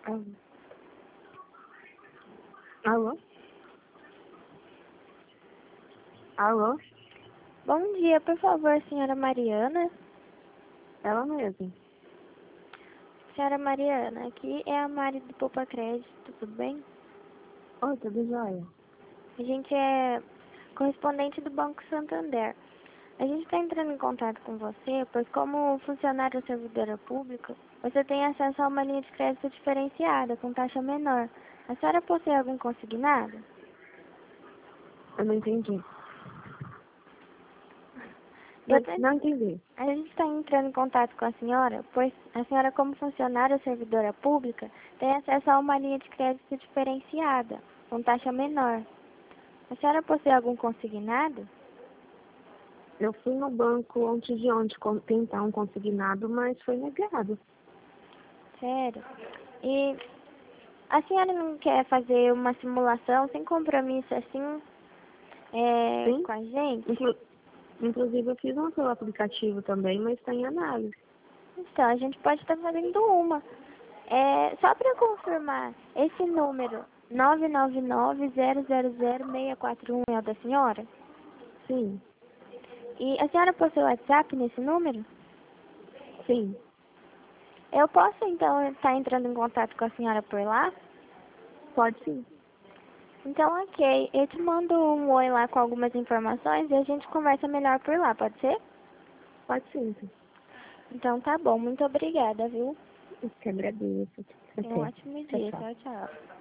Alô? Alô? Alô? Bom dia, por favor, senhora Mariana. Ela mesma. Senhora Mariana, aqui é a Mari do Poupa Crédito, tudo bem? Oi, tudo jóia? A gente é correspondente do Banco Santander. A gente está entrando em contato com você, pois como funcionária servidora pública, você tem acesso a uma linha de crédito diferenciada, com taxa menor. A senhora possui algum consignado? Eu não entendi. Eu tô- Não entendi. A gente está entrando em contato com a senhora, pois a senhora, como funcionária servidora pública, tem acesso a uma linha de crédito diferenciada, com taxa menor. A senhora possui algum consignado? Eu fui no banco antes de ontem tentar um consignado, mas foi negado. Sério? E a senhora não quer fazer uma simulação sem compromisso assim, Sim? com a gente? Inclusive eu fiz uma pelo aplicativo também, mas está em análise. Então, a gente pode estar fazendo uma. Só para confirmar, esse número 999-000-641 é o da senhora? Sim, E a senhora possui WhatsApp nesse número? sim. Eu posso, então, estar entrando em contato com a senhora por lá? Pode sim. Então, ok. Eu te mando um oi lá com algumas informações e a gente conversa melhor por lá, pode ser? Pode sim. Então, tá bom. Muito obrigada, viu? Eu que agradeço. Tenha um Ok. ótimo Tchau, dia. tchau. Tchau, tchau.